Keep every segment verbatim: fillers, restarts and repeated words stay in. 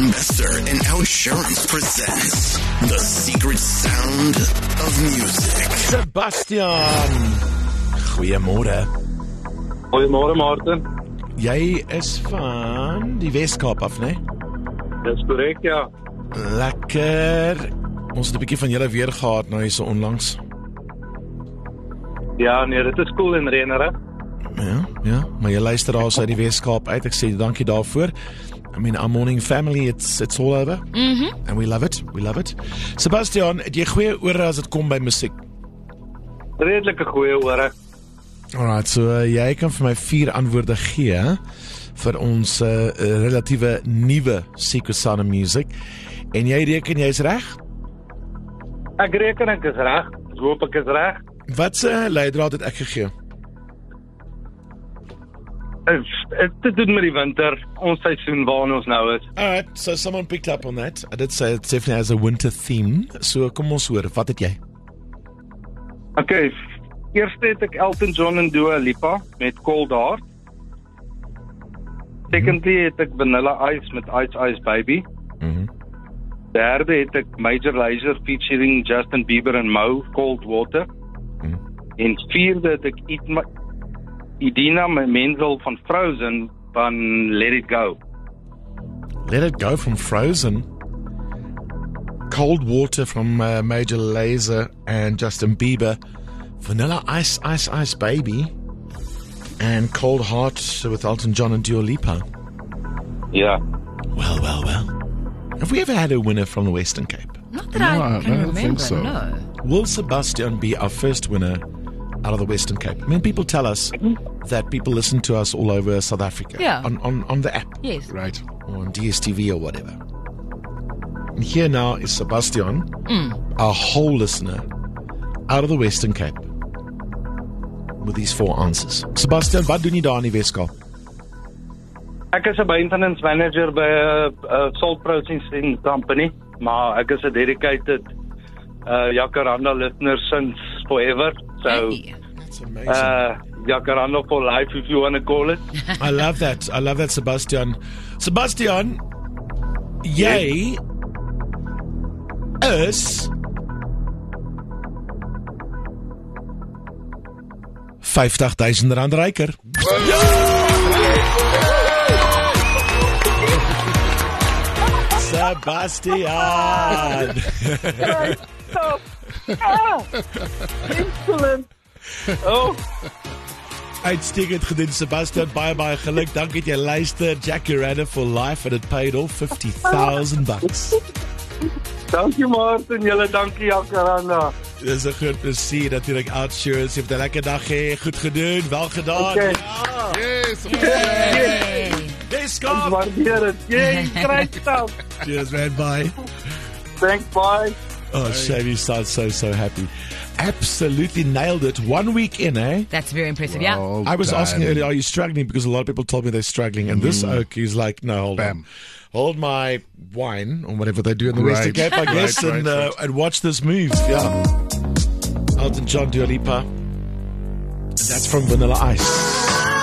Sebastian Bester and Outsurance presents The Secret Sound of Music. Sebastian, goeiemôre. Goeiemôre Martin. Jy is van die Weskaap af, né? Dis korrek, ja. Lekker. Ons het 'n bietjie van julle weer gehad nou hier so onlangs. Ja, nee, dit is cool en reënerig. Ja, ja, maar jy luister daar uit die Weskaap uit. Ek sê dankie daarvoor. I mean, our morning family, it's it's all over. Mhm. And we love it. We love it. Sebastian, het jy goeie ore as dit kom by musiek? Redelike goeie ore. Alright, so uh, jy kan vir my vier antwoorde gee vir ons uh, relatiewe nuwe Secret Sound of Music. En jy reken jy's reg? Ek reken ek is reg. Ek hoop ek is reg. Wat se uh, leidraad het ek gegee? Het te doen met die winter, ons seisoen waarin ons nou is. Alright, so someone picked up on that. I did say it definitely has a winter theme. So kom ons hoor, wat het jy? Okay, eerst het ek Elton John en Dua Lipa met Cold Heart. Secondly het ek Vanilla Ice met Ice Ice Baby. Mhm. Derde het ek Major Lazer featuring Justin Bieber en Mo, Cold Water. Mhm. En vierde het ek Idma Idina Menzel van Frozen van Let It Go. Let It Go from Frozen. Cold Water from uh, Major Lazer and Justin Bieber. Vanilla Ice Ice Ice Baby. And Cold Heart with Elton John and Dua Lipa. Ja. Well, well, well. Have we ever had a winner from the Western Cape? Not that No, I I can don't remember, think so. no. Will Sebastian be our first winner out of the Western Cape? I mean, people tell us that people listen to us all over South Africa. Yeah. On, on, on the app. Yes. Right. Or on D S T V or whatever. And here now is Sebastian, our whole listener, out of the Western Cape, with these four answers. Sebastian, wat doen jy daar in die Weskaap? Ek is 'n maintenance manager by 'n uh, salt processing company, maar ek is 'n dedicated uh, Jacaranda listener since forever. So, Hey. That's amazing. uh, Jacaranda for life, if you want to call it. I love that. I love that, Sebastian. Sebastian, jy is vyftig duisend rand ryker. Sebastian. Stop! Ah! Excellent! Oh, Uitstekend gedoen, Sebastian. Baie, baie geluk. Dankie dat jy luister. Jacaranda for life and it paid off fifty thousand bucks. dankie Martin, julle dankie Jacaranda. Dis 'n groot plesier natuurlik. Outsurance. Jy het 'n lekker dag hê. Goed gedoen. Wel gedaan. Okay. Ja. Yes. Yes, Dis ons skaap. waardeer dit. Jy kry stap. Cheers, man. Bye. Thanks, bye. Oh, shame you sound so, so happy. Absolutely nailed it. One week in, eh? That's very impressive, yeah. Well I was done. asking earlier, are you struggling? Because a lot of people told me they're struggling. And this oak is like, no, hold Bam. on. Hold my wine, or whatever they do in the Right. Western Cape, I guess, Right, and, right, uh, right. and watch this move. Yeah. Elton John, Dua Lipa. And that's from Vanilla Ice.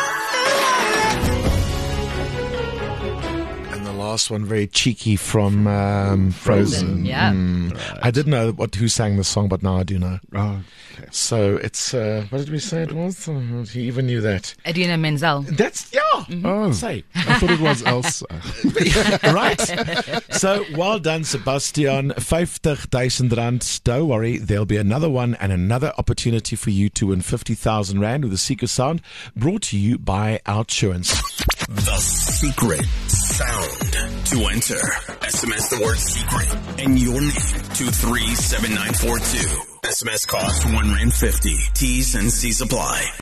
And the last one, very cheeky, from um, Frozen. Yeah. Mm. I didn't know what who sang the song, but now I do know. Oh, okay. So it's, uh, what did we say it was? Uh, he even knew that. Idina Menzel. That's, yeah. Oh, Say. I thought it was Elsa. Right. So well done, Sebastian. vyftig duisend rand. Don't worry, there'll be another one and another opportunity for you to win fifty thousand rand with the Secret Sound, brought to you by Outsurance. The Secret Sound. To enter, S M S the word secret and your name to three seven nine four two. S M S cost one rand fifty. T's and C's apply.